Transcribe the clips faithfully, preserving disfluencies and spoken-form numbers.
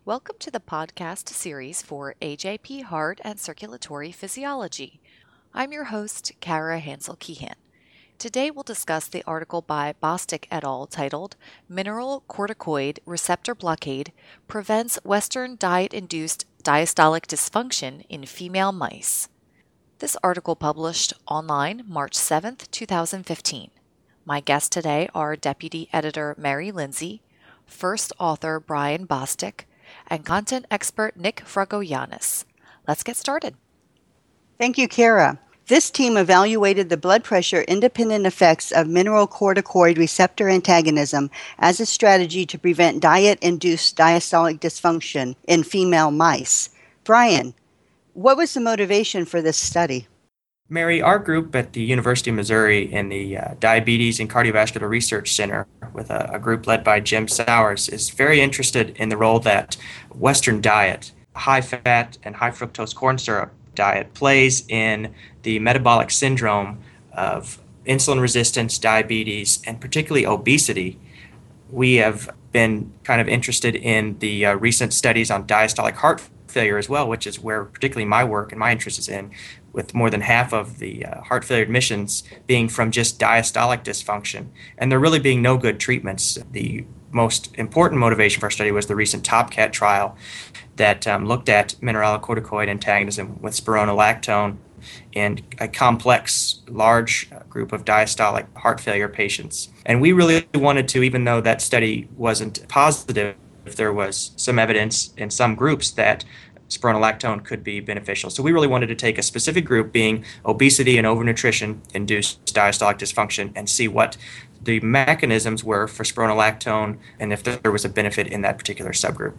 Welcome to the podcast series for A J P Heart and Circulatory Physiology. I'm your host, Kara Hansel-Keehan. Today we'll discuss the article by Bostic et al. Titled Mineralocorticoid Receptor Blockade Prevents Western Diet-Induced Diastolic Dysfunction in Female Mice. This article published online March seventh, two thousand fifteen. My guests today are Deputy Editor Mary Lindsay, first author Brian Bostic, and content expert Nick Fragogiannis. Let's get started. Thank you, Kara. This team evaluated the blood pressure-independent effects of mineralocorticoid receptor antagonism as a strategy to prevent diet-induced diastolic dysfunction in female mice. Brian, what was the motivation for this study? Mary, our group at the University of Missouri in the uh, Diabetes and Cardiovascular Research Center, with a, a group led by Jim Sowers, is very interested in the role that Western diet, high-fat and high-fructose corn syrup diet, plays in the metabolic syndrome of insulin resistance, diabetes, and particularly obesity. We have been kind of interested in the uh, recent studies on diastolic heart failure as well, which is where particularly my work and my interest is in, with more than half of the uh, heart failure admissions being from just diastolic dysfunction. And there really being no good treatments. The most important motivation for our study was the recent TOPCAT trial that um, looked at mineralocorticoid antagonism with spironolactone in a complex, large group of diastolic heart failure patients. And we really wanted to, even though that study wasn't positive, if there was some evidence in some groups that spironolactone could be beneficial. So we really wanted to take a specific group, being obesity and overnutrition induced diastolic dysfunction, and see what the mechanisms were for spironolactone and if there was a benefit in that particular subgroup.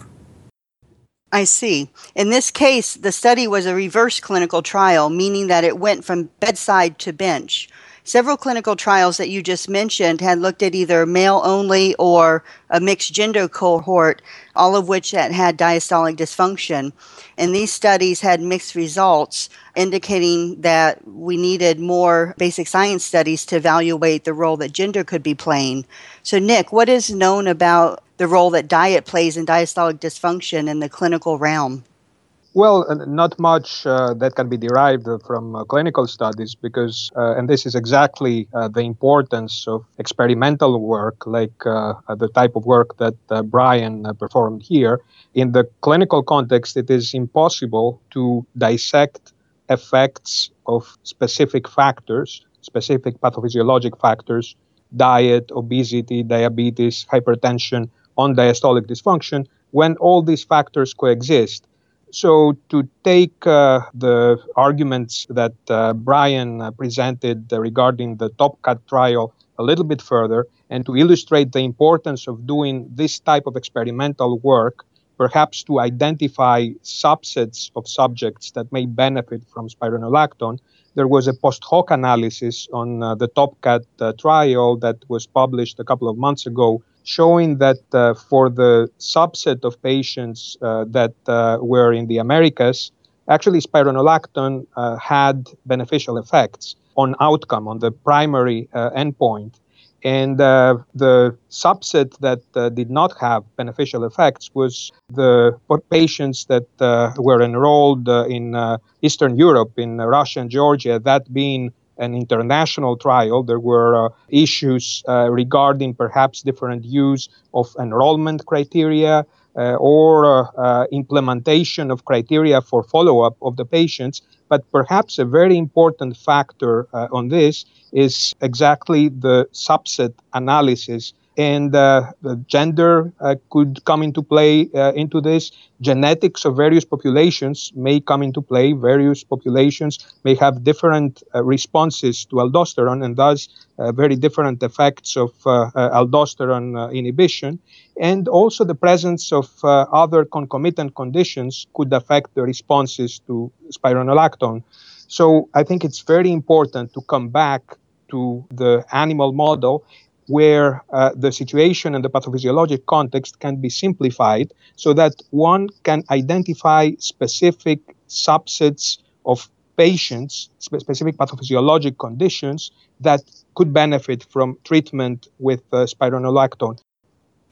I see. In this case, the study was a reverse clinical trial, meaning that it went from bedside to bench. Several clinical trials that you just mentioned had looked at either male only or a mixed gender cohort, all of which had, had diastolic dysfunction. And these studies had mixed results, indicating that we needed more basic science studies to evaluate the role that gender could be playing. So, Nick, what is known about the role that diet plays in diastolic dysfunction in the clinical realm? Well, uh, not much uh, that can be derived from uh, clinical studies because, uh, and this is exactly uh, the importance of experimental work, like uh, the type of work that uh, Brian uh, performed here. In the clinical context, it is impossible to dissect effects of specific factors, specific pathophysiologic factors, diet, obesity, diabetes, hypertension, on diastolic dysfunction, when all these factors coexist. So to take uh, the arguments that uh, Brian uh, presented uh, regarding the TOPCAT trial a little bit further, and to illustrate the importance of doing this type of experimental work, perhaps to identify subsets of subjects that may benefit from spironolactone, there was a post hoc analysis on uh, the TOPCAT uh, trial that was published a couple of months ago, showing that uh, for the subset of patients uh, that uh, were in the Americas, actually spironolactone uh, had beneficial effects on outcome, on the primary uh, endpoint. And uh, the subset that uh, did not have beneficial effects was the patients that uh, were enrolled uh, in uh, Eastern Europe, in uh, Russia and Georgia, that being an international trial. There were uh, issues uh, regarding perhaps different use of enrollment criteria uh, or uh, uh, implementation of criteria for follow-up of the patients. But perhaps a very important factor uh, on this is exactly the subset analysis. And uh, the gender uh, could come into play uh, into this. Genetics of various populations may come into play. Various populations may have different uh, responses to aldosterone and thus uh, very different effects of uh, uh, aldosterone uh, inhibition. And also the presence of uh, other concomitant conditions could affect the responses to spironolactone. So I think it's very important to come back to the animal model where uh, the situation and the pathophysiologic context can be simplified so that one can identify specific subsets of patients, spe- specific pathophysiologic conditions that could benefit from treatment with uh, spironolactone.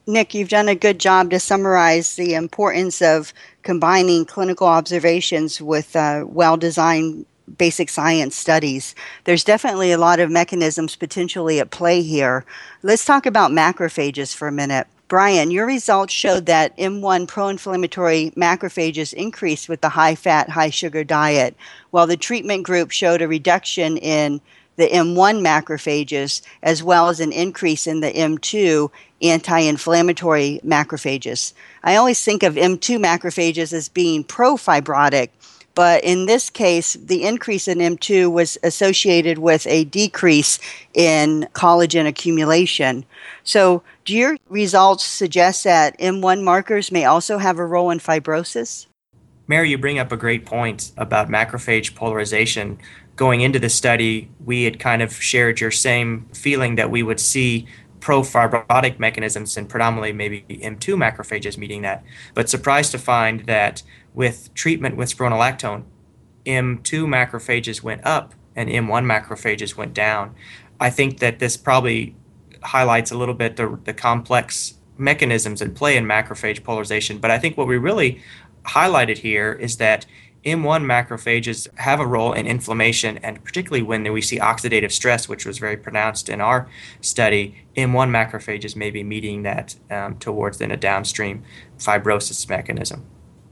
Nick, you've done a good job to summarize the importance of combining clinical observations with uh, well-designed basic science studies. There's definitely a lot of mechanisms potentially at play here. Let's talk about macrophages for a minute. Brian, your results showed that M one pro-inflammatory macrophages increased with the high-fat, high-sugar diet, while the treatment group showed a reduction in the M one macrophages as well as an increase in the M two anti-inflammatory macrophages. I always think of M two macrophages as being pro-fibrotic, but in this case, the increase in M two was associated with a decrease in collagen accumulation. So do your results suggest that M one markers may also have a role in fibrosis? Mary, you bring up a great point about macrophage polarization. Going into the study, we had kind of shared your same feeling that we would see pro-fibrotic mechanisms and predominantly maybe M two macrophages meeting that. But surprised to find that with treatment with spironolactone, M two macrophages went up and M one macrophages went down. I think that this probably highlights a little bit the, the complex mechanisms at play in macrophage polarization. But I think what we really highlighted here is that M one macrophages have a role in inflammation, and particularly when we see oxidative stress, which was very pronounced in our study, M one macrophages may be meeting that um, towards then a downstream fibrosis mechanism.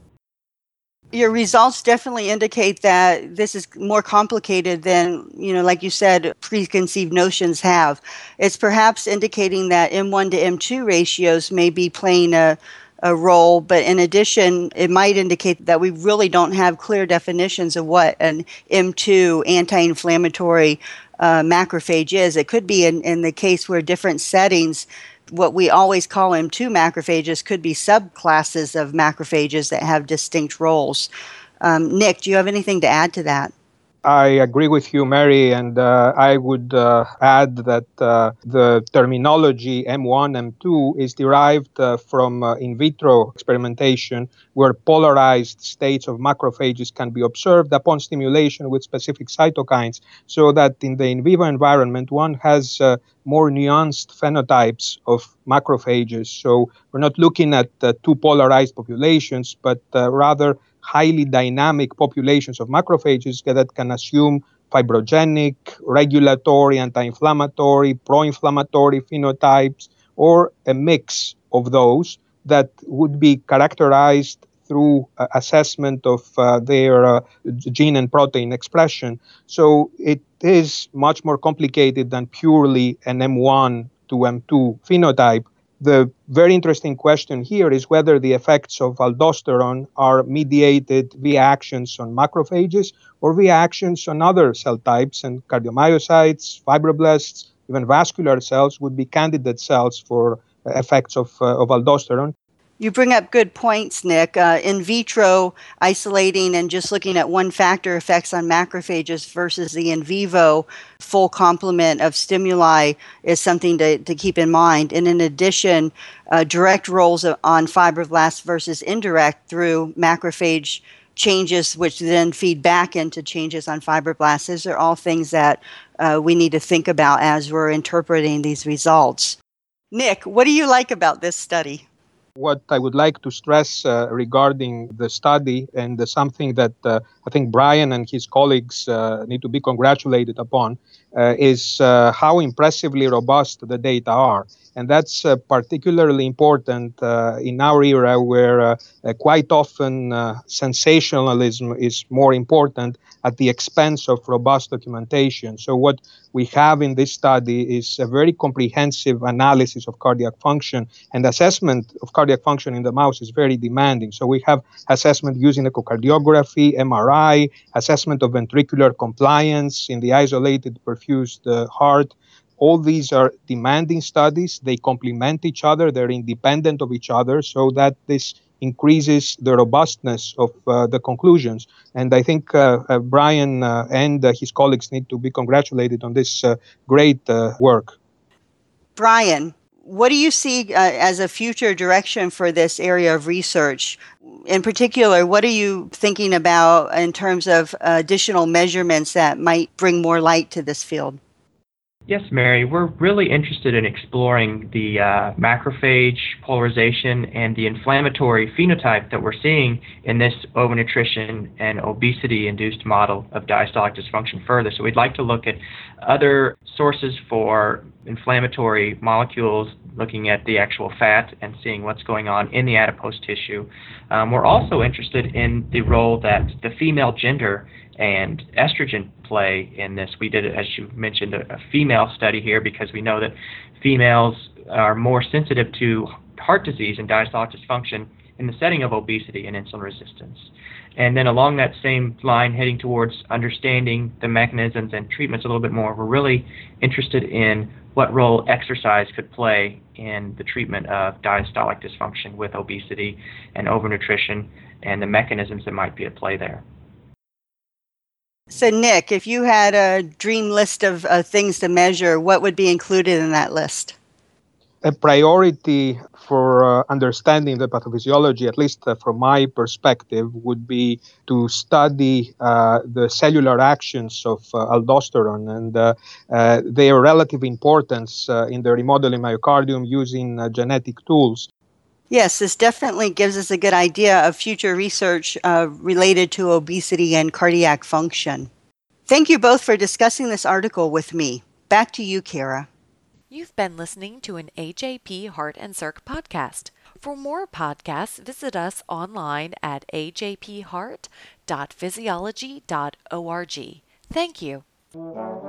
Your results definitely indicate that this is more complicated than, you know, like you said, preconceived notions have. It's perhaps indicating that M one to M two ratios may be playing a a role, but in addition, it might indicate that we really don't have clear definitions of what an M two anti-inflammatory uh, macrophage is. It could be in, in the case where different settings, what we always call M two macrophages could be subclasses of macrophages that have distinct roles. Um, Nick, do you have anything to add to that? I agree with you, Mary, and uh, I would uh, add that uh, the terminology M one, M two is derived uh, from uh, in vitro experimentation, where polarized states of macrophages can be observed upon stimulation with specific cytokines, so that in the in vivo environment, one has uh, more nuanced phenotypes of macrophages. So we're not looking at uh, two polarized populations, but uh, rather highly dynamic populations of macrophages that can assume fibrogenic, regulatory, anti-inflammatory, pro-inflammatory phenotypes, or a mix of those that would be characterized through uh, assessment of uh, their uh, gene and protein expression. So it is much more complicated than purely an M one to M two phenotype. The very interesting question here is whether the effects of aldosterone are mediated via actions on macrophages or via actions on other cell types, and cardiomyocytes, fibroblasts, even vascular cells would be candidate cells for effects of, uh, of aldosterone. You bring up good points, Nick. Uh, in vitro isolating and just looking at one factor effects on macrophages versus the in vivo full complement of stimuli is something to, to keep in mind. And in addition, uh, direct roles on fibroblasts versus indirect through macrophage changes, which then feed back into changes on fibroblasts. Those are all things that uh, we need to think about as we're interpreting these results. Nick, what do you like about this study? What I would like to stress uh, regarding the study, and uh, something that uh, I think Brian and his colleagues uh, need to be congratulated upon, uh, is uh, how impressively robust the data are. And that's uh, particularly important uh, in our era, where uh, uh, quite often uh, sensationalism is more important at the expense of robust documentation. So what we have in this study is a very comprehensive analysis of cardiac function, and assessment of cardiac function in the mouse is very demanding. So we have assessment using echocardiography, M R I, assessment of ventricular compliance in the isolated perfused uh, heart. All these are demanding studies. They complement each other. They're independent of each other, so that this increases the robustness of uh, the conclusions. And I think uh, uh, Brian uh, and uh, his colleagues need to be congratulated on this uh, great uh, work. Brian, what do you see uh, as a future direction for this area of research? In particular, what are you thinking about in terms of uh, additional measurements that might bring more light to this field? Yes, Mary, we're really interested in exploring the uh, macrophage polarization and the inflammatory phenotype that we're seeing in this overnutrition and obesity-induced model of diastolic dysfunction further. So we'd like to look at other sources for inflammatory molecules, looking at the actual fat and seeing what's going on in the adipose tissue. Um, we're also interested in the role that the female gender and estrogen play in this. We did, as you mentioned, a, a female study here because we know that females are more sensitive to heart disease and diastolic dysfunction in the setting of obesity and insulin resistance. And then along that same line, heading towards understanding the mechanisms and treatments a little bit more, we're really interested in what role exercise could play in the treatment of diastolic dysfunction with obesity and overnutrition and the mechanisms that might be at play there. So, Nick, if you had a dream list of uh, things to measure, what would be included in that list? A priority for uh, understanding the pathophysiology, at least uh, from my perspective, would be to study uh, the cellular actions of uh, aldosterone and uh, uh, their relative importance uh, in the remodeling myocardium using uh, genetic tools. Yes, this definitely gives us a good idea of future research uh, related to obesity and cardiac function. Thank you both for discussing this article with me. Back to you, Kara. You've been listening to an A J P Heart and Circ podcast. For more podcasts, visit us online at a j p heart dot physiology dot org. Thank you.